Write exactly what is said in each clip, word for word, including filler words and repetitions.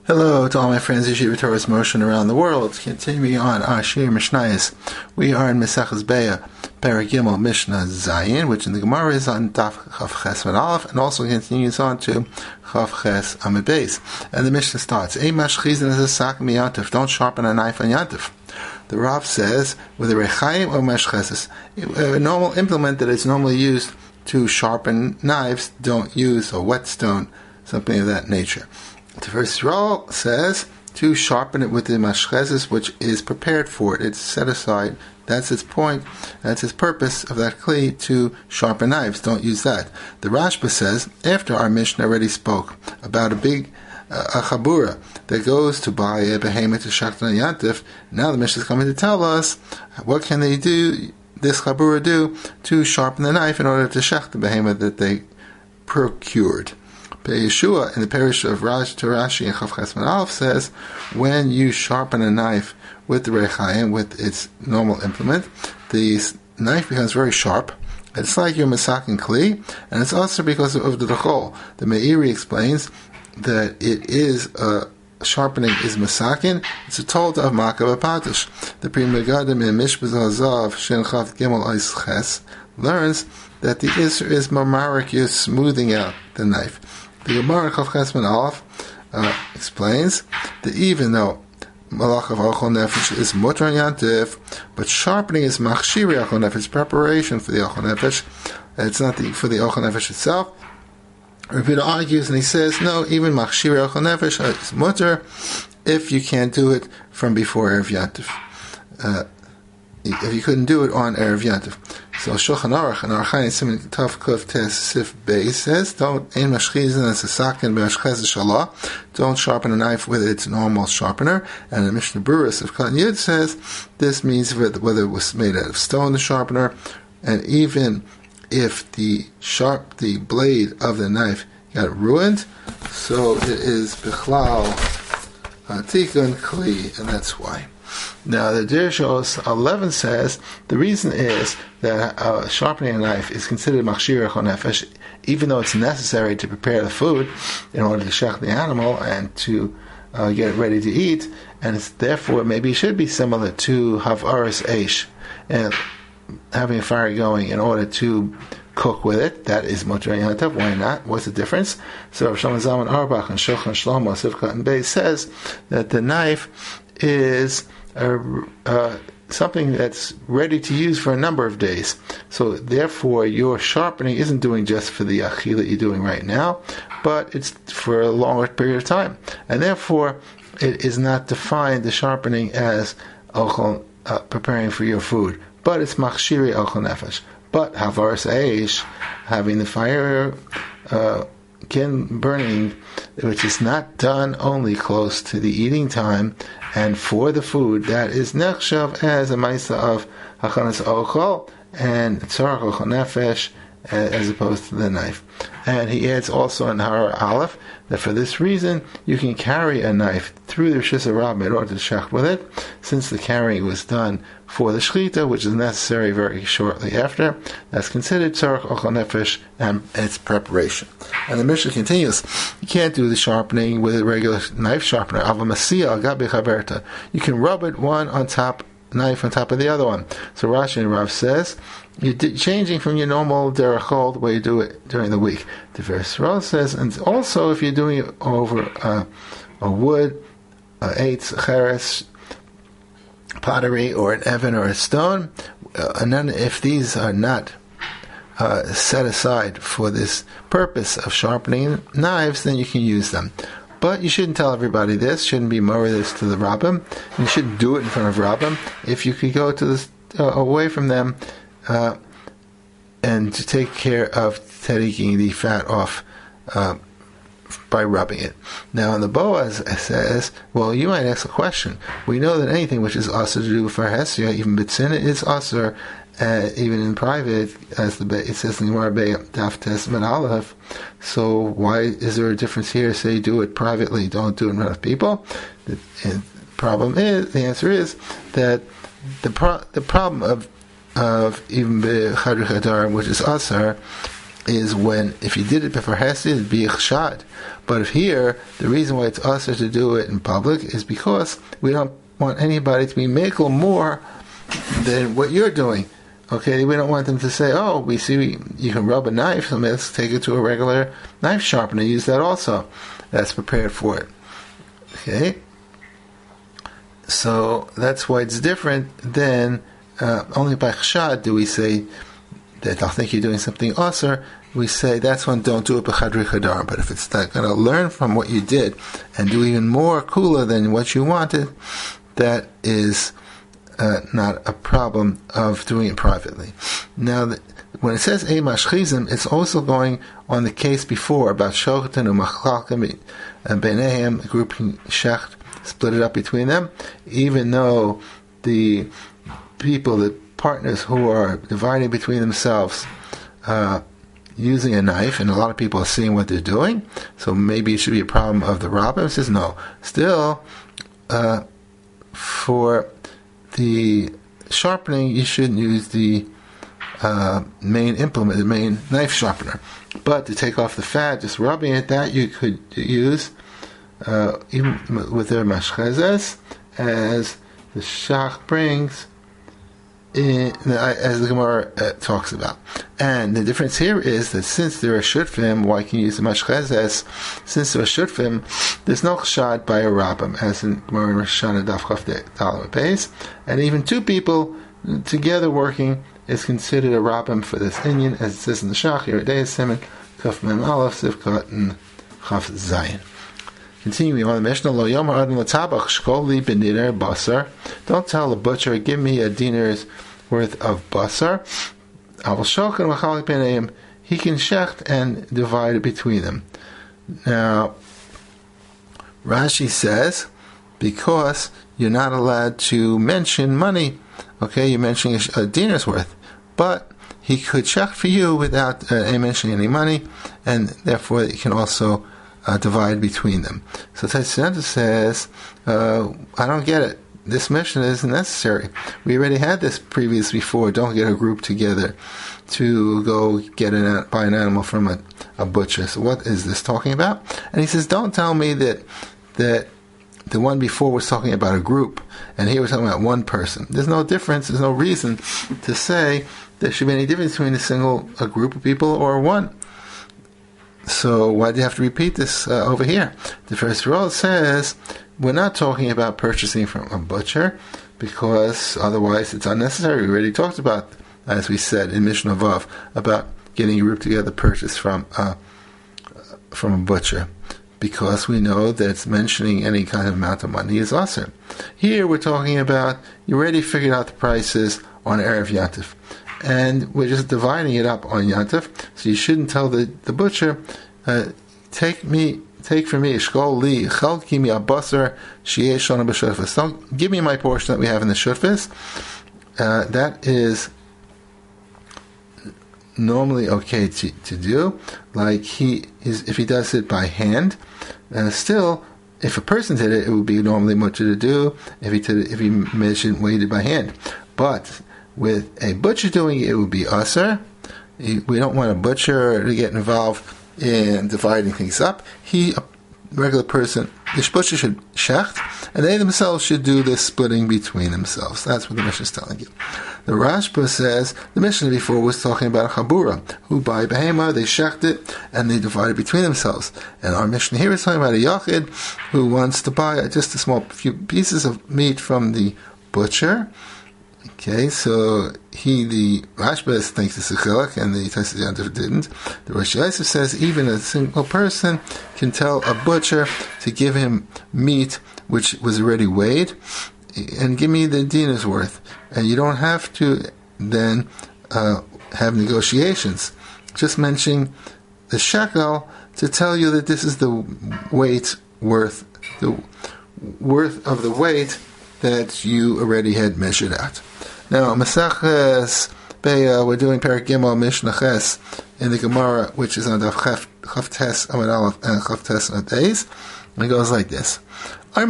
Hello to all my friends, Yeshiva Torah's Motion around the world. Continuing on our Shir Mishnayos, we are in Maseches Beya, Perek Gimel, Mishnah Zayin, which in the Gemara is on Daf Chav Ches Amud Aleph, and also continues on to Chav Ches Amud Beis. And the Mishnah starts, Ein mashchizin as a sak mi yantif, don't sharpen a knife on yantif. The Rav says, with a rechaim or mashcheses, a normal implement that is normally used to sharpen knives, don't use a whetstone, something of that nature. The first Yisrael says to sharpen it with the mashchezes, which is prepared for it. It's set aside. That's its point. That's its purpose of that kli, to sharpen knives. Don't use that. The Rashba says, after our Mishnah already spoke about a big uh, a chabura that goes to buy a behemoth to shachtan yantif, now the Mishnah is coming to tell us what can they do, this chabura do, to sharpen the knife in order to shach the behemoth that they procured. Yeshua in the parish of Raj to Rashi and Chav Ches Amud Aleph says, when you sharpen a knife with the rechaim, with its normal implement, the knife becomes very sharp. It's like your masakin kli, and it's also because of the dechol. The Meiri explains that it is a sharpening is masakin. It's a told of makav apatish. The Pri Megadim in Mishpah Zav Shin Chav Gimel Eis Ches learns that the isser is mamarik, you're smoothing out the knife. The Gemara Chav Ches Amud Aleph uh, explains that even though malach of ochel nefesh is mutar yantif, but sharpening is machshiri ochel nefesh, preparation for the ochel nefesh. It's not the, for the ochel nefesh itself. Rabbi argues and he says, no, even machshiri ochel nefesh is mutar if you can't do it from before erev yantif. Uh, if you couldn't do it on erev yantif. So Shulchan Aruch and Archaim Siman Tav Kuf Tes Sif Beis says, don't ein mashchizin as a sakin be'ashchezes shalah, don't sharpen a knife with its normal sharpener. And the Mishnah Berurah of Katan Yud says this means whether it was made out of stone, the sharpener, and even if the sharp the blade of the knife got ruined, so it is bichlal tikun kli, and that's why. Now, the Dirshos eleven says the reason is that uh, sharpening a knife is considered machshir ochel nefesh, even though it's necessary to prepare the food in order to shech the animal and to uh, get it ready to eat, and it's, therefore maybe it should be similar to havaris eish, and having a fire going in order to cook with it. That is mutar yantav. Why not? What's the difference? So Rav Shlomo Zalman Auerbach and Shulchan Shlomo Sivkat and Beis says that the knife is Uh, uh, something that's ready to use for a number of days. So therefore your sharpening isn't doing just for the achila that you're doing right now, but it's for a longer period of time. And therefore it is not defined, the sharpening, as ochel, uh, preparing for your food, but it's machshiri ochel nefesh. But havaras eish, having the fire uh, kin burning, which is not done only close to the eating time and for the food, that is nechshav as a ma'isa of hachanas ochel and tzarach ochel nefesh, as opposed to the knife. And he adds also in Har Aleph that for this reason you can carry a knife through the Rishis Rabbah in order to shech with it, since the carrying was done for the shechita, which is necessary very shortly after. That's considered tzarach ochel nefesh and its preparation. And the Mishnah continues, you can't do the sharpening with a regular knife sharpener. Avamasiya agabe chaberta. You can rub it one on top, knife on top of the other one. So Rashi and Rav says, you're changing from your normal derechol, the way you do it during the week. The verse says, and also if you're doing it over uh, a wood, a eitz, cheres, pottery, or an evan or a stone, uh, and then if these are not uh, set aside for this purpose of sharpening knives, then you can use them. But you shouldn't tell everybody this, shouldn't be more this to the rabbim. You shouldn't do it in front of rabbim. If you could go to this, uh, away from them, Uh, and to take care of taking the fat off uh, by rubbing it. Now, in the Boaz says, well, you might ask a question. We know that anything which is also to do with farhesia, even bitzina, is also uh, even in private, as the it says in the Gemara Daf Tes Amud Aleph. So why is there a difference here? Say do it privately, don't do it in front of people. The, the problem is, the answer is that the pro- the problem of of even b'chadr chadar, which is asar, is when, if you did it before Hesed, it'd be a chshad. But if here, the reason why it's usher to do it in public is because we don't want anybody to be makel more than what you're doing. Okay, we don't want them to say, oh, we see you can rub a knife, so let's take it to a regular knife sharpener, use that also. That's prepared for it. Okay? So that's why it's different than, uh, only by chshad do we say that they'll think you're doing something usher. We say that's when don't do it b'chadri chadar. But if it's going to learn from what you did and do even more cooler than what you wanted, that is uh, not a problem of doing it privately. Now, the, when it says ei mashchizim, it's also going on the case before about shochten and machalkim and beinehem, grouping shecht, split it up between them, even though the people, the partners who are dividing between themselves, uh, using a knife, and a lot of people are seeing what they're doing, so maybe it should be a problem of the rabbin. It says no. Still, uh, for the sharpening, you shouldn't use the uh, main implement, the main knife sharpener. But to take off the fat, just rubbing it, that you could use uh, even with their mashchezes, as the Shach brings, In, as the Gemara uh, talks about. And the difference here is that since there are shutfim, why can you use the mashchezes? Since there are shutfim, there's no chshad by a rabbim, as in Gemara and Rosh Hashanah Daf Chaf Dalet Beis. And even two people together working is considered a rabbim for this inyan, as it says in the Shach, Yeridei Simen, Kaf Mem Aleph, Sivkot, and Chaf Zayin. Continuing on the Mishnah, Lo Yomar Adam L'Tabach Shkoli B'Diner Basar. Don't tell the butcher, give me a dinar's worth of basar. Aval Shochen Machalik B'Neim. He can shecht and divide it between them. Now, Rashi says, because you're not allowed to mention money. Okay, you're mentioning a, a dinar's worth. But he could shecht for you without uh, mentioning any money, and therefore he can also Uh, divide between them. So Taisyanta says, uh, I don't get it. This mission isn't necessary. We already had this previous before. Don't get a group together to go get an, buy an animal from a, a butcher. So what is this talking about? And he says, don't tell me that that the one before was talking about a group, and here we're talking about one person. There's no difference. There's no reason to say there should be any difference between a single a group of people or one. So why do you have to repeat this uh, over here? The first rule says we're not talking about purchasing from a butcher, because otherwise it's unnecessary. We already talked about, as we said in Mishnah Vav, about getting a group together purchase from uh, from a butcher, because we know that it's mentioning any kind of amount of money is awesome. Here we're talking about you already figured out the prices on Erev Yantif, and we're just dividing it up on Yantif, so you shouldn't tell the, the butcher, uh, take me, take from me, shkol li, chalki mi abasar, shieh shona b'shutfis. Don't give me my portion that we have in the shutfis. Uh, that is normally okay to, to do. Like he is, if he does it by hand, uh, still, if a person did it, it would be normally mutter to do, if he did it, if he measured and weighed it by hand. But with a butcher doing it, it would be usher. We don't want a butcher to get involved in dividing things up. He, a regular person, the butcher should shecht, and they themselves should do this splitting between themselves. That's what the Mishnah is telling you. The Rashba says, the Mishnah before was talking about a chabura, who buy behema, they shecht it, and they divide it between themselves. And our Mishnah here is talking about a yachid, who wants to buy just a small few pieces of meat from the butcher. Okay, so he, the Rashba thinks it's a chilek, and the Tosfos Yantif didn't. The Rosh Yosef says even a single person can tell a butcher to give him meat which was already weighed, and give me the dinar's worth. And you don't have to then uh, have negotiations. Just mentioning the shekel to tell you that this is the weight worth, the worth of the weight that you already had measured out. Now, Maseches Beya, we're doing Perek Gimel Mishnah Ches in the Gemara, which is on Daf Chaf Chavtes Amud Aleph and Chavtes Adays. And it goes like this. A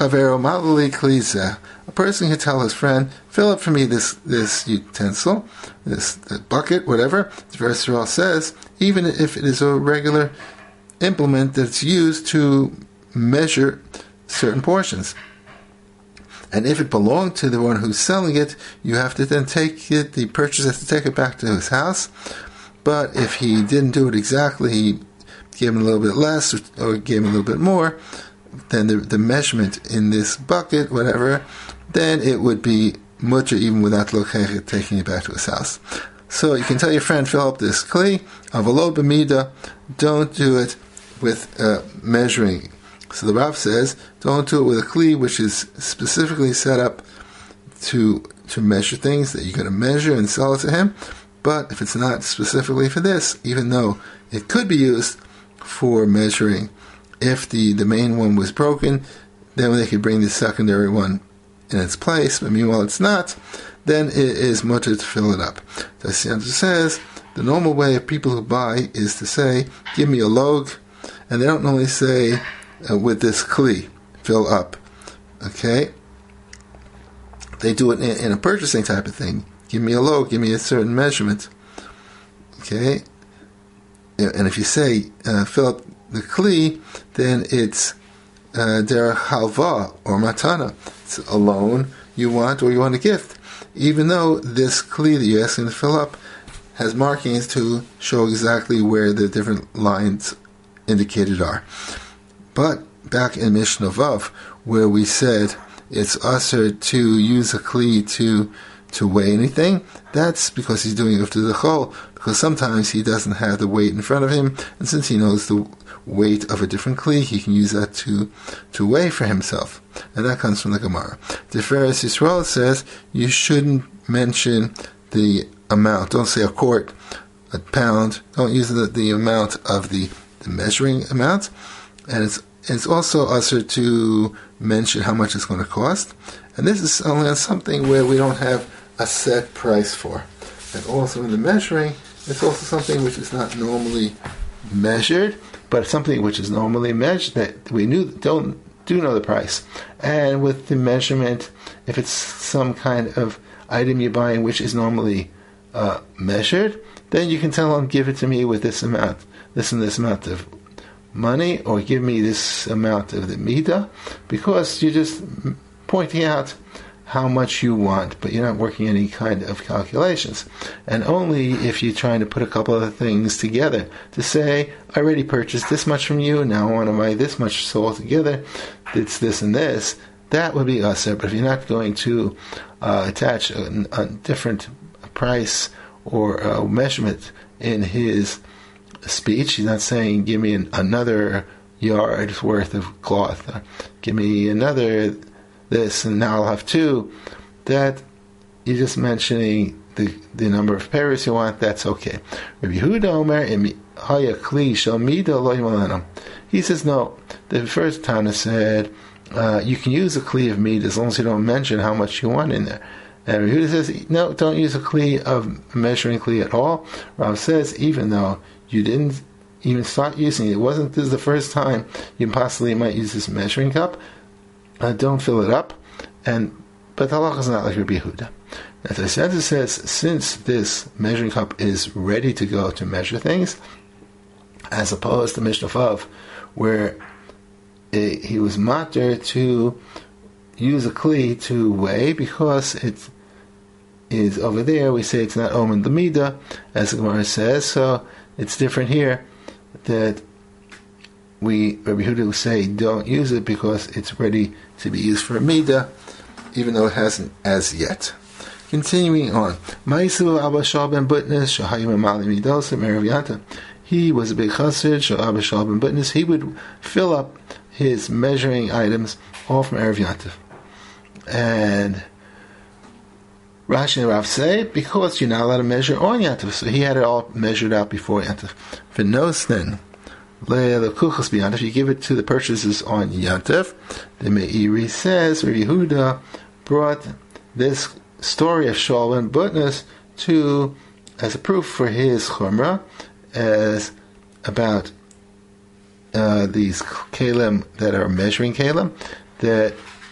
person can tell his friend, fill up for me this, this utensil, this bucket, whatever. The verse says, even if it is a regular implement that's used to measure certain portions. And if it belonged to the one who's selling it, you have to then take it, the purchaser has to take it back to his house. But if he didn't do it exactly, he gave him a little bit less or, or gave him a little bit more, then the, the measurement in this bucket, whatever, then it would be mutter even without lokech taking it back to his house. So you can tell your friend, fill up this kli, avalo b'mida, don't do it with uh, measuring. So the Rav says, don't do it with a kli which is specifically set up to to measure things that you're going to measure and sell it to him. But if it's not specifically for this, even though it could be used for measuring, if the, the main one was broken, then they could bring the secondary one in its place, but meanwhile it's not, then it is mutter to fill it up. The Sianta says, the normal way of people who buy is to say, give me a log, and they don't normally say, uh, with this kli, fill up. Okay? They do it in, in a purchasing type of thing. Give me a log, give me a certain measurement. Okay? And if you say, uh, fill up the kli, then it's uh, derech halva or matana. It's a loan you want or you want a gift. Even though this kli that you're asking to fill up has markings to show exactly where the different lines indicated are. But back in Mishnah Vav, where we said it's usher to use a kli to to weigh anything, that's because he's doing it to the chol, because sometimes he doesn't have the weight in front of him, and since he knows the weight of a different kli, he can use that to to weigh for himself. And that comes from the Gemara. The Tiferes Yisrael says you shouldn't mention the amount. Don't say a quart, a pound. Don't use the, the amount of the, the measuring amount. And it's it's also usher to mention how much it's going to cost. And this is only on something where we don't have a set price for. And also in the measuring, it's also something which is not normally measured, but something which is normally measured that we knew don't do know the price. And with the measurement, if it's some kind of item you're buying which is normally uh, measured, then you can tell them, give it to me with this amount, this and this amount of money, or give me this amount of the midah, because you're just pointing out how much you want, but you're not working any kind of calculations. And only if you're trying to put a couple of things together to say, I already purchased this much from you, now I want to buy this much, so altogether it's this and this, that would be usher. But if you're not going to uh, attach a, a different price or uh, measurement in his speech, he's not saying, give me an, another yard's worth of cloth, or give me another this, and now I'll have two, that you're just mentioning the the number of pairs you want, that's okay. Rabbi Yehuda Omer, Haya Kli Shel Mida Lo Yimalenu. He says, no, the first Tana said, uh, you can use a Kli of meat as long as you don't mention how much you want in there. And Rabbi Yehuda says, no, don't use a Kli of measuring Kli at all. Rav says, even though you didn't even start using it, it wasn't this is the first time you possibly might use this measuring cup, Uh, don't fill it up, and but the halacha is not like Rabbi Yehuda. As the Santa says, since this measuring cup is ready to go to measure things, as opposed to Mishnah Vav, where it, he was matter to use a kli to weigh, because it is over there, we say it's not omen l'mida, as the Gemara says, so it's different here, that we, Rabbi Yehuda will say, don't use it because it's ready to be used for a midah, even though it hasn't as yet. Continuing on. He was a big chassid, he would fill up his measuring items all from Erev Yantav. And Rashi and Rav say, because you're not allowed to measure on Yantav, so he had it all measured out before Yantav. V'nosnen if you give it to the purchasers on Yantav, the Meiri says, Rabbi Yehuda brought this story of Shaul ben Butnas to as a proof for his chumrah, as about uh, these kalim that are measuring kalim, that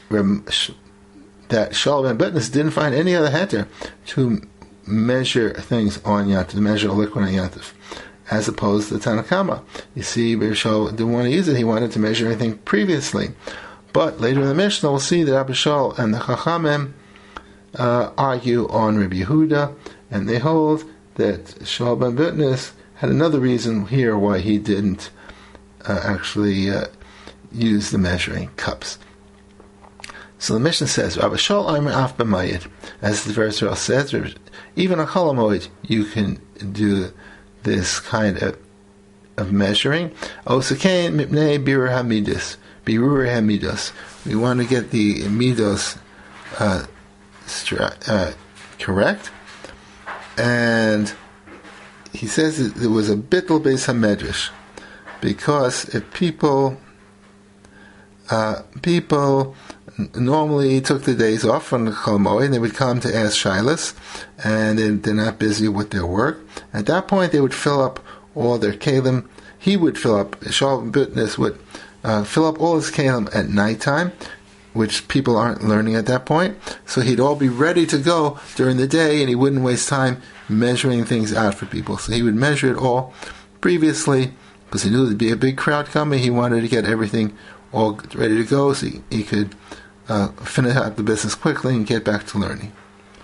that Shaul ben Bitnus didn't find any other heter to measure things on Yantif, to measure a liquid on Yantif, as opposed to Tanna Kama. You see, Shaul didn't want to use it; he wanted to measure anything previously. But later in the Mishnah, we'll see that Rabbi Shaul and the Chachamim uh, argue on Rabbi Yehuda, and they hold that Shaul ben Bitnus had another reason here why he didn't uh, actually uh, use the measuring cups. So the Mishnah says, Rabbi Shaul Aimer Af B'Mayid, as the verse says, even on Chol HaMoed you can do this kind of of measuring. Osakain Mipnei Birur Hamidus, Birur Hamidus. We want to get the midos uh, stra- uh, correct, and he says that there was a bittul beis hamedrash, because if people uh, people normally took the days off from the Chol Moed, and they would come to ask Shilas, and they, they're not busy with their work. At that point, they would fill up all their kalim. He would fill up, Shaul ben Bitnus would uh, fill up all his kalim at nighttime, which people aren't learning at that point. So he'd all be ready to go during the day, and he wouldn't waste time measuring things out for people. So he would measure it all previously, because he knew there'd be a big crowd coming. He wanted to get everything all ready to go, so he, he could uh, finish out the business quickly and get back to learning.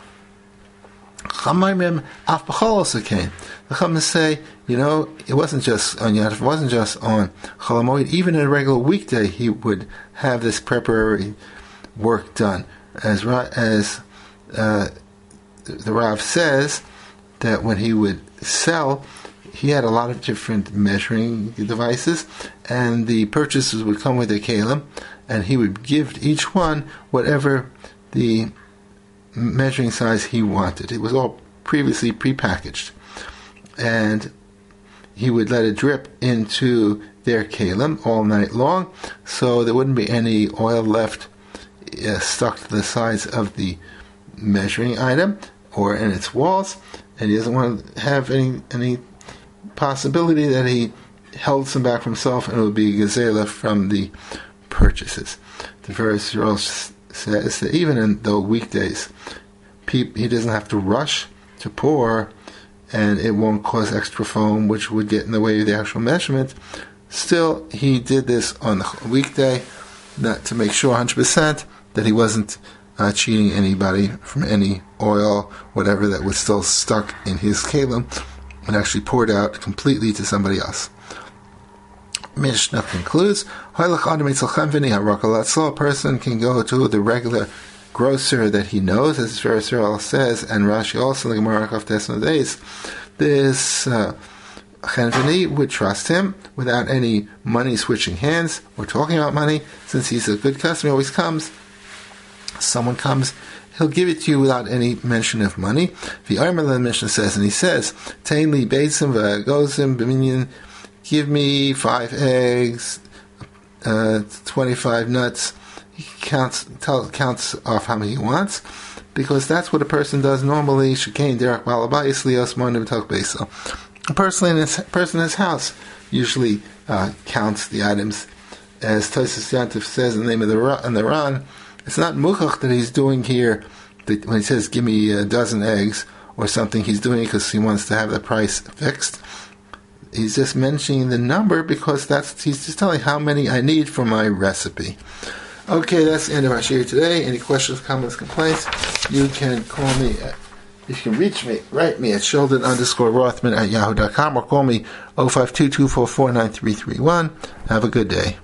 The Chachamim say, you know, it wasn't just on Yantif, it wasn't just on Chol HaMoed. Even in a regular weekday, he would have this preparatory work done. As as uh, the Rav says, that when he would sell, he had a lot of different measuring devices, and the purchasers would come with their kalim, and he would give each one whatever the measuring size he wanted. It was all previously prepackaged, and he would let it drip into their kalim all night long, so there wouldn't be any oil left uh, stuck to the sides of the measuring item or in its walls, and he doesn't want to have any any possibility that he held some back for himself and it would be gezerah from the purchases. The verse says that even in the weekdays, he doesn't have to rush to pour, and it won't cause extra foam, which would get in the way of the actual measurement. Still, he did this on the weekday, not to make sure one hundred percent that he wasn't uh, cheating anybody from any oil, whatever that was still stuck in his kalim, and actually poured out completely to somebody else. Mishnah concludes, a person can go to the regular grocer that he knows, as Versarel says, and Rashi also, the Gemara of Tesla days, this uh, Chenveni would trust him without any money switching hands. We're talking about money, since he's a good customer, always comes. Someone comes, he'll give it to you without any mention of money. The Armel Mishnah says, and he says, Tainli Beisim V'Gozim B'Minyan, give me five eggs, uh, twenty-five nuts. He counts tell, counts off how many he wants, because that's what a person does normally. Shekain derech balabayis lios monim tok beisel. A person in his person in his house usually uh, counts the items, as Tosfos Yantif says in the name of the in the Ran. It's not muchach that he's doing here. That when he says "give me a dozen eggs" or something, he's doing it because he wants to have the price fixed. He's just mentioning the number because that's he's just telling how many I need for my recipe. Okay, that's the end of our share today. Any questions, comments, complaints? You can call me. At, you can reach me, write me at Sheldon underscore Rothman at yahoo dot com, or call me oh five two, two four four, nine three three one. Have a good day.